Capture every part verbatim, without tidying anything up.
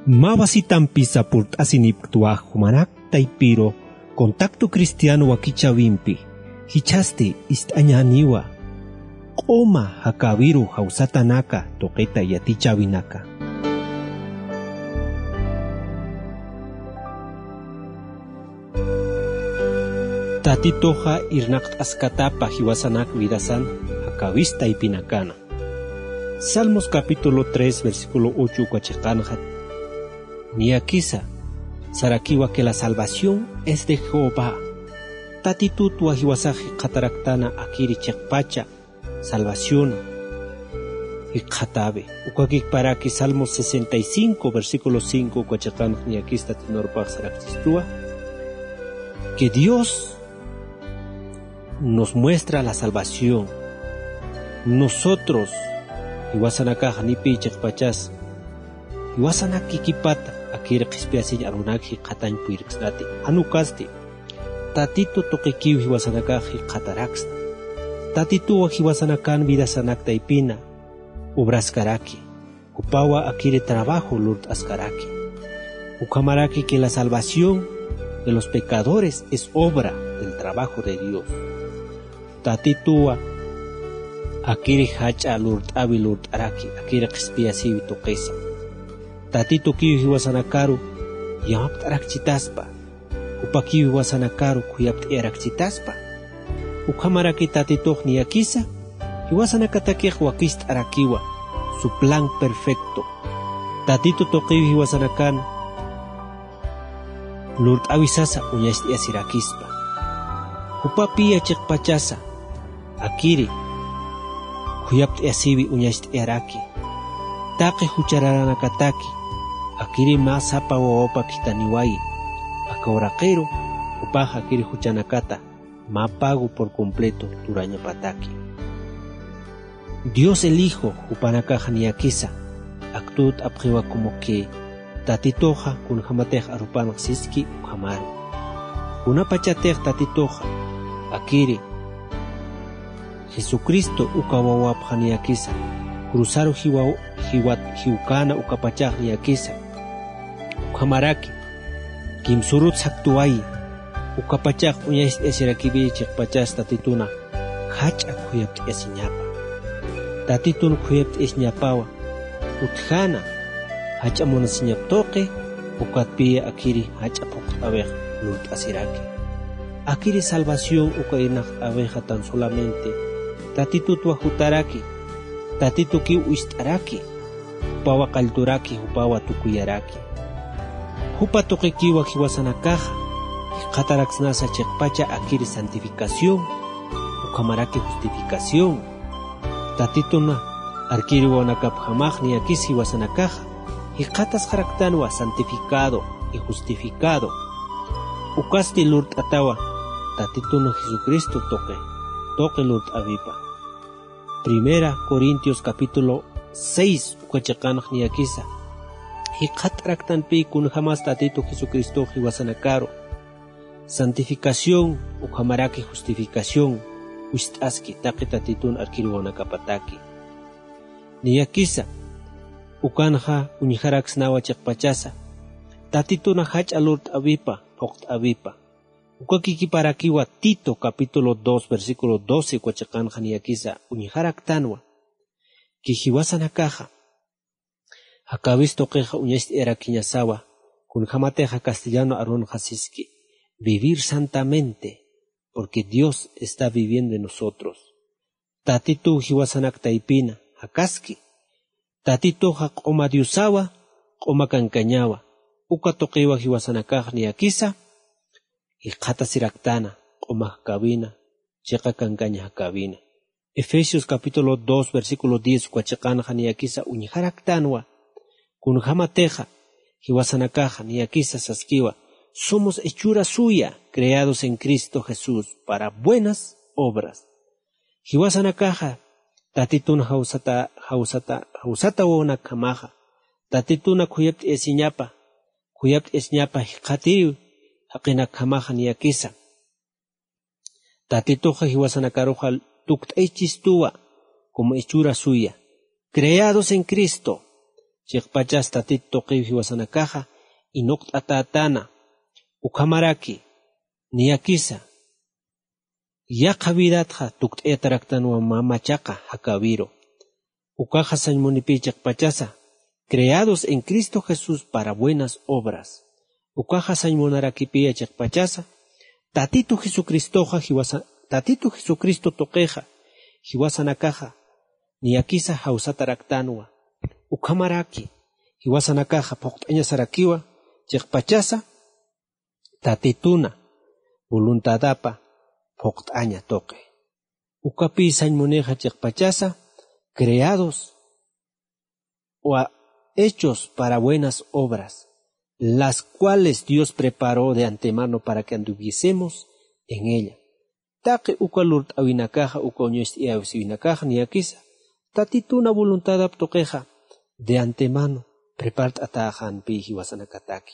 Mawasitan pisa purt asiniptua humanak taipiro contacto cristiano wakichawimpi hichaste istañaniwa qoma hakawiru hausatanaka toqeta yatichawinaka. Tatitoja irnaqt askatapa hiwasanak vidasan hakawista ipinakana. Salmos capítulo tres versículo ocho cuachiqanjat. Niakisa sarakiwa que la salvación es de Jehová. Tatitutua hiwasaji qataraktana akiri chekpacha salvación. Iqatabe ukakik paraki Salmos sesenta y cinco versículo cinco cuachiqanj niakista tinorpaq saraktistua. Que Dios nos muestra la salvación. Nosotros iwasanakaj nipi chekpachas iwasanaki kipata akira qispiasi arunaki qatañ puirqsnati anukasti tatito toqikiw hiwasanakaji qataraxta tatituwa hiwasanakan vidasanakta ipina obraskaraki upawa akire trabajo lurt askaraki ukamaraki que la salvación de los pecadores es obra del trabajo de Dios. Tatituwa akire hacha lurt abi lurt araki akire qispiasi toqesa tatito kiwi hiwasanakaru yapt arakchitaspa upakiwi hiwasanakaru kuyapt arakchitaspa ukamaraki tatito niakisa hiwasanakatakej wakist arakiwa su plan perfecto tatito toqiwi hiwasanakan lurt awisasa uñashti asirakispa upapi achiqpachasa akiri kuyapt asibi uñashti araki taqi huchararanakataki akiri masapa waopa kitaniwai akauraqero upaja akiri huchanakata mapago por completo turaña pataki. Dios el Hijo upanakaja niakisa actut apjiwa como que tatitoja kun jamatej arupanak siski ukamaru kuna pachatej tatitoja akiri Jesucristo ukawawapja niakisa cruzaru hiwa hiwat hiukana ukapachaj niakisa ukamaraki kimsurut saktuai ukapachaj uñais esirakibi chikpachas tatituna hacha kuyapt esiñapa tatitun kuyapt esñapawa utjana hacha monasiñaptoqe ukatpia akiri hacha poqtabej lut asiraki akiri salvación ukainaj abeja tan solamente tatitutua hutaraki tatituki uistaraki upawa kalturaki upawa tukuyaraki hupa toqikiwa hiwasanakaja qataraksnasa chekpacha akiri santificación ukamaraki justificación tatituna arkiri wanakapjamaj niakis hiwasanakaja hiqatas jaraktanwa santificado y justificado ukasti lurt atawa tatituna Jesucristo toque toque lurt avipa. Primera Corintios capítulo seis ukachakanaj niakisa hiqatraktan pi kun jamás tatito Jesucristo hiwasanakaro santificación ukamaraki justificación uistaski taqi tatitun arkiriwanakapataki niakisa ukanja uñijaraksnawa chikpachasa tatituna hach alurt avipa poqt avipa ukakikiparakiwa Tito capítulo dos versículo doce cuachakanja niakisa uñijaraktanwa que hiwasanakaja hakavisto qeja uñashti erakiñasawa kun jamateja castellano arun jasiski vivir santamente porque Dios está viviendo en nosotros. Tatitu hiwasanakta ipina hakaski tatito q'uma diusawa q'uma kankañawa uka toqiwa hiwasanakaj niakisa iqata siraktana q'uma kabina chiqa kankaña kabina. Efesios capítulo dos versículo diez cuachaqanja niakisa uñijaraktanwa kun jamateja hiwasanakaja niakisa saskiwa somos hechura suya creados en Cristo Jesús para buenas obras. Hiwasanakaja tatituna hausata hausata hausata wona kamaja tatituna kuyapt esiñapa kuyapt esñapa hiqatiri haqina kamaja niakisa tatitoja hiwasanakaroja tukt'aychistuwa como hechura suya creados en Cristo Chikpachas tatit toqiw hiwasanakaja, inokt atatana, ukamaraki, niyakisa. Yaqa vidatja tukt etaraktanwa mamachaqa hakawiro. Ukaja sañmunipi chikpachasa, creados en Cristo Jesús para buenas obras. Ukaja sañmunarakipiya chikpachasa, Tatitu Jesucristoja hiwasa, Tatitu Jesucristo toqueja, hiwasanakaja, niyakisa hausataraktanwa. Ukamaraki, hiwasanakaja poqt'aña sarakiwa, chikpachasa, tatituna, voluntadapa, poqt'aña toque. Ukapi sañmuneja chikpachasa, creados o hechos para buenas obras, las cuales Dios preparó de antemano para que anduviésemos en ella. Taqe ukalurt awinakaja ukoñoist y awinakaja niyakisa, tatituna voluntadap toqueja, de antemano, prepart atajan pi hiwasanakataki.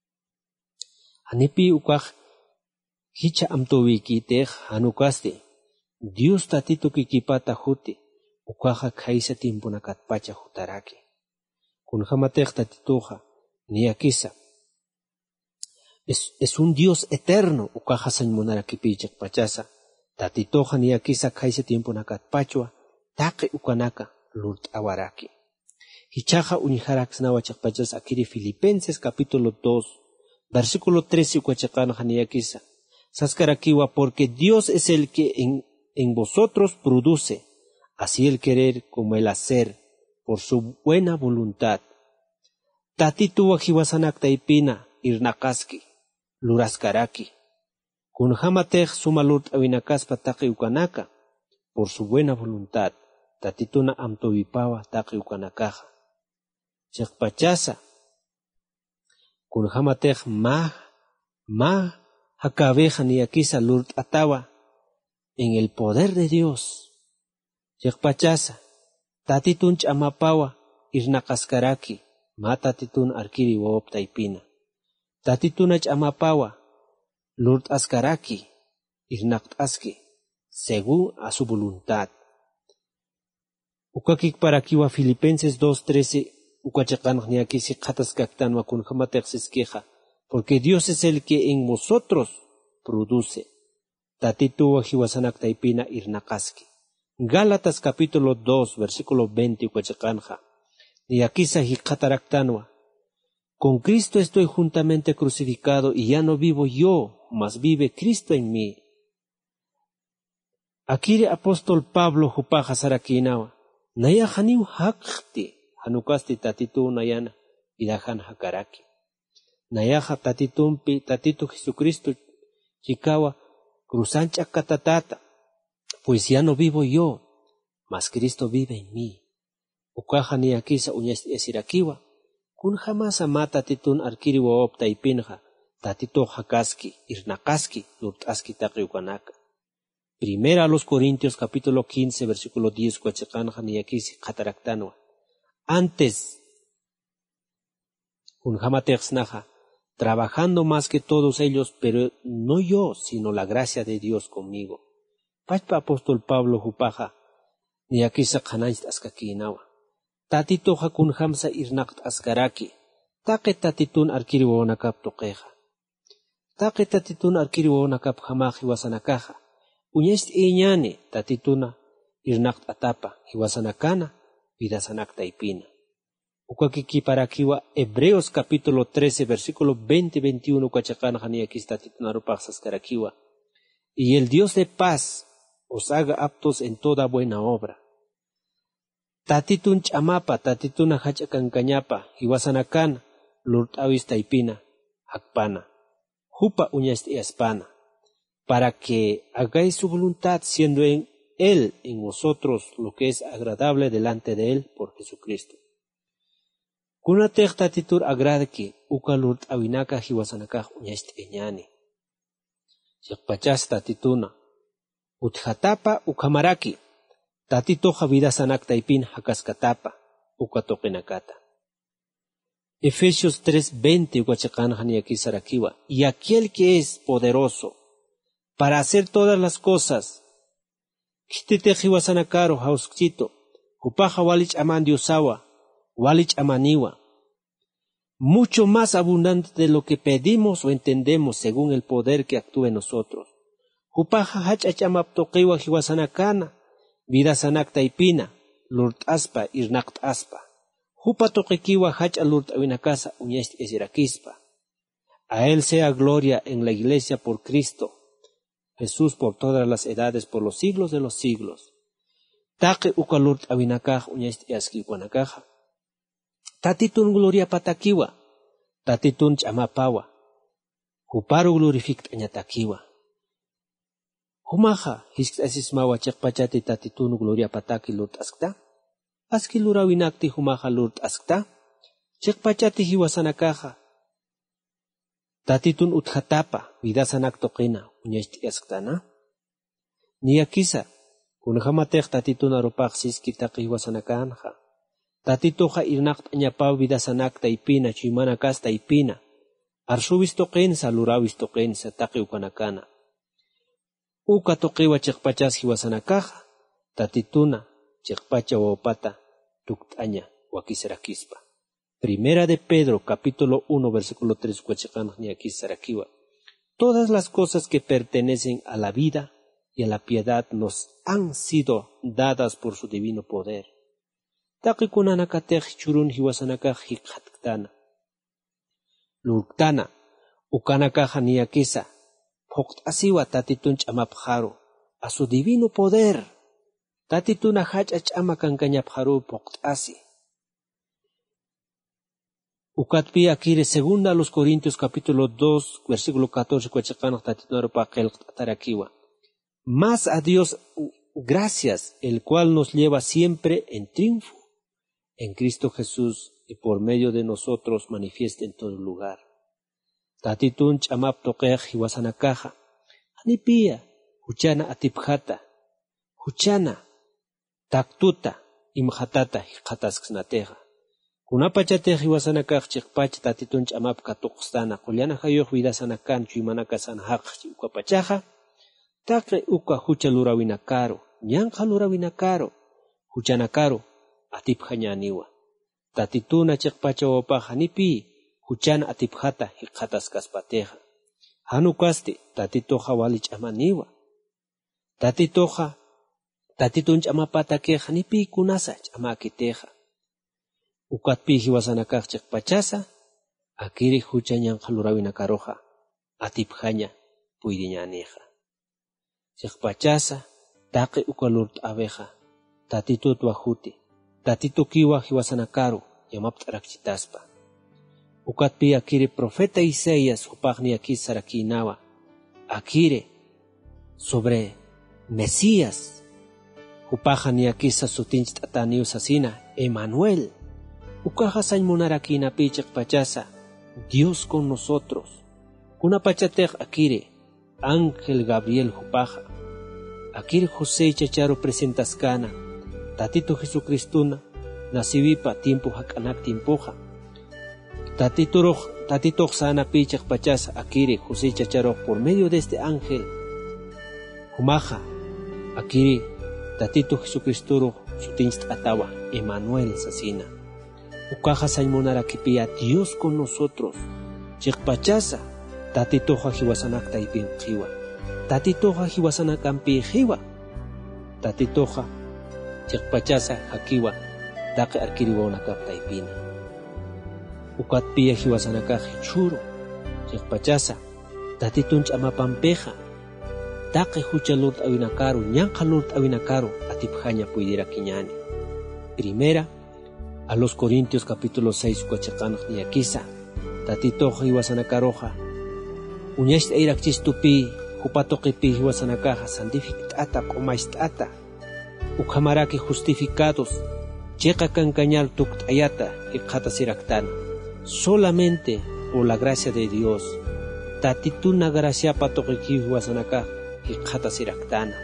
Anipi ukaj, hicha amtowiki tej hanukaste, Dios tatitu kikipata juti, ukaja kaisa timpunakat pacha jutaraki. Kunjamatej tatituja, niyakisa. Es, es un Dios eterno, ukaja sañmunarakipichak pachasa, tatitoja niyakisa kaisa timpunakat pachua, taqe ukanaka, lurt awaraki. Hichaja unijarakznawa chakpachas akiri Filipenses capítulo dos, versículo trece ukwachakana haniyakisa. Saskarakiwa, porque Dios es el que en, en vosotros produce, así el querer como el hacer, por su buena voluntad. Tatituwa hiwasanak taipina, irnakaski, luraskaraki. Kunjamatej sumalurt awinakaspa taqi ukanaka, por su buena voluntad. Tatituna amtovipawa taqi ukanakaja. Chikpachasa, kunjamatej ma, ma, hakabeja niyakisa lurt atawa, en el poder de Dios. Chikpachasa, tatitun chamapawa, irnakaskaraki, ma tatitun arkiri wawap taipina. Tatituna chamapawa, lurt askaraki, irnakt aski, según a su voluntad. Ukakik parakiwa Filipenses dos trece, ukachakanj niyakisi qatas kaktanwa kunjamateq siskeja, porque Dios es el que en vosotros produce. Tatituwa hiwasanak taipina irnakaski. Gálatas capítulo dos, versículo veinte ukachakanja. Niyakisa hiqataraktanwa. Con Cristo estoy juntamente crucificado y ya no vivo yo, mas vive Cristo en mí. Akiri apóstol Pablo hupaja sarakinawa. Naya haniu hakti, hanukasti tatitu nayana, idahan hakaraki. Nayaha tatitumpi, tatitu Jesucristo, chikawa, cruzancha katatata, pues ya no vivo yo, mas Cristo vive en mí. Ukaja niyakisa uñas esirakiwa, kun jamás amata titun arkiri waopta ipinja, tatito hakaski, irnakaski, lurtaski taqi ukanaka. Primera a los Corintios capítulo quince versículo diez cuachakanja niyakisi qataraktanwa. Antes, unjamatersnaja, trabajando más que todos ellos, pero no yo, sino la gracia de Dios conmigo. Pachpa apóstol Pablo hupaja, niyakisa qanayst askakinawa. Tatitoja kunjamsa irnakt askaraki, taqe tatitun arkiriwonakap toqeja. Taqe tatitun arkiriwonakap hamaji wasanakaja. Uñest iñane tatituna irnakt atapa hiwasanakana vidasanak taipina. Ukakiki parakiwa Hebreos capítulo trece versículo veinte veintiuno kachakana haniyakis tatituna rupaxas karakiwa. Y el Dios de paz os haga aptos en toda buena obra. Tatitun chamapa tatituna hachakankañapa hiwasanakana lurtawis taipina hakpana. Jupa uñest iaspana. Para que hagáis su voluntad, siendo en Él, en vosotros, lo que es agradable delante de Él, por Jesucristo. Kunatej tatitur agradaki, ukalurt awinaka hiwasanakaj uñaist eñani. Shikpachas tatituna. Utjatapa ukamaraki, tatitoja vidasanak taipin hakaskatapa, ukatokenakata. Efesios tres veinte ukachakanjan yakisarakiwa. Y aquel que es poderoso para hacer todas las cosas. Kitete hiwasanakaro hauskito, upaja walich aman diosawa, walich amaniwa. Mucho más abundante de lo que pedimos o entendemos según el poder que actúa en nosotros. Hupaja hachachamap toqiwa hiwasanakana, vida sanak taipina, lurt aspa, irnakt aspa. Hupa toqikiwa hacha lurt awinakasa, uñest esirakispa. A él sea gloria en la iglesia por Cristo, Jesús por todas las edades, por los siglos de los siglos. Taqe ukalurt awinakaj, uñest eskiwanakaja. Tatitun gloria patakiwa, tatitun chamapawa, huparu glorifict añatakiwa. Humaja, hiskasismawa chekpachati tatitun gloria pataki lurt askta, aski lurawinakti humaja lurt askta, chekpachati hiwasanakaja, tatitun utjatapa, vidasanak toqina, uñashti asktana. Niyakisa, kunjamatej tatitun aropaj siski taqi hiwasanakanja. Tatitoja irnakt añapaw vidasanak taipina, chimanakas taipina. Arsuwis toqensa, lurawis toqensa, taqi ukanakana. Uka toqiwa chekpachas hiwasanakaja, tatituna, chekpacha wawpata, tuktaña, wakisrakispa. Primera de Pedro, capítulo uno, versículo tres, cuachakanaj niakisarakiwa. Todas las cosas que pertenecen a la vida y a la piedad nos han sido dadas por su divino poder. Taqi kunanakatej churun hiwasanakaj hikhatkana. Lurktana, ukanakaja niyakisa, Phoktasiwa tatitun chamapjaro, a su divino poder. Tatituna hacha chama kankañapjaro phoktasi. Ukatpi akire segunda a los Corintios capítulo dos, versículo catorce, cuachakanaj tatitun tarakiwa. Más a Dios gracias, el cual nos lleva siempre en triunfo en Cristo Jesús y por medio de nosotros manifiesta en todo lugar. Tatitun chamap toqej hiwasanakaja, anipia, huchana atipjata, huchana, taktuta, imjatata hikatasknateja. Kunapachatej hiwasanakaj chikpach tatitun chamap katoqstana, kulyana hayoh vidasanakan chuimanakasan haqchi ukapachaja, takre uka hucha lurawinakaro, ñanja lurawinakaro, huchanakaro, atipjañaniwa. Tatituna chikpacha wapaja nipi, huchana atipjata hikatas kaspateja. Hanukaste tatitoja walich amaniwa. Tatitoja, tatitun chamapata keja nipi kunasa chamakiteja. Ukatpi hiwasanakaj chikpachasa, akiri huchañan jalurawinakaroja, atipjaña puidiñaneja. Chikpachasa, taqi ukalurt abeja, tatitut wajuti, tatito kiwa hiwasanakaro, yamapt arakchitaspa. Ukatpi akire profeta Isaías hupagni aquí sarakinawa, akire sobre Mesías, hupagni aquí sasutinch tataniu sasina, Emanuel, ukaja sañmonarakina pichak pachasa, Dios con nosotros, kunapachatej akire, Ángel Gabriel hupaja, akire José chacharo presentaskana, tatito Jesucristuna, nasivipa tiempo hakanak tiempoja. Tatito tatito sana pichak pachas akiri José chacharo por medio de este ángel. Humaja, akiri tatito Jesucristuro sutinst atawa, Emanuel sasina. Ukaja sañmonara kipia Dios con nosotros. Chikpachasa, tatito hiwasanak taipin jiwa. Tatito hiwasanak ampi jiwa. Tatito chikpachasa hakiwa, dake arkiri wonakap taipina. Ukatpia hiwasanakaj churo, chikpachasa, tatitun chamapampeja, taqe hucha lurt awinakaro, ñanja lurt awinakaro, atipjaña pudiera kiñani. Primera, a los Corintios capítulo seis, cuachakanaj niyakisa, tatitoja hiwasanakaroja, uñash eirakchistupi, hupatoqipi hiwasanakaja, santifictata, komaistata, ukhamaraki justificados, checa cancañal tuktayata, hikata siraktana. Solamente por la gracia de Dios, tatituna gracia patoqiki huasanakaj, hikata siraktana.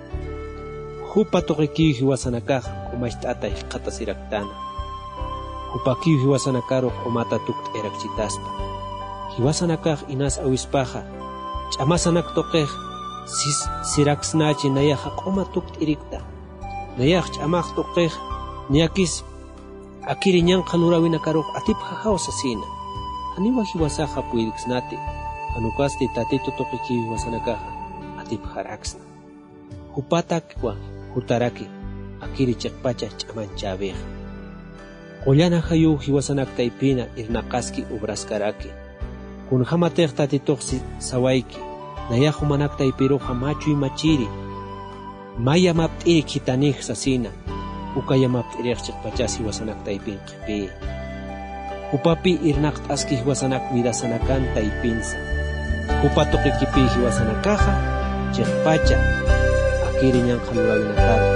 Hupa toqiki huasanakaj, komaistata hikata siraktana. Hupaki huasanakaro komata tukt erakchitaspa. Huasanakaj inas awispaja, chamasanak toqej, sis siraksnachi nayaja koma tukt irikta. Nayaj chamaj toqej, niakis akiri ñan qanurawina karuq atip hahawas asina aniwa hiwasaqa puidiksnati anukasti tatito toqiki hiwasanakaqa atip haraksna hupatak wa hutaraki akiri chiqpacha ch'amanchabeq qollana hayu hiwasanak taypina irnaqaski ubraskaraki kun hamateq tatitoqsi sawayki nayahu manak taypiruqa machuy machiri maya mapt'iri khitanik sasina ukaya mapt'iriq chiqpachasi hiwasanak taypin qhipi upapi irnaq t'aski hiwasanak widasanakan taypinsa upatuqikipi hiwasanakaqa chiqpacha akiri ñan qanurawinakar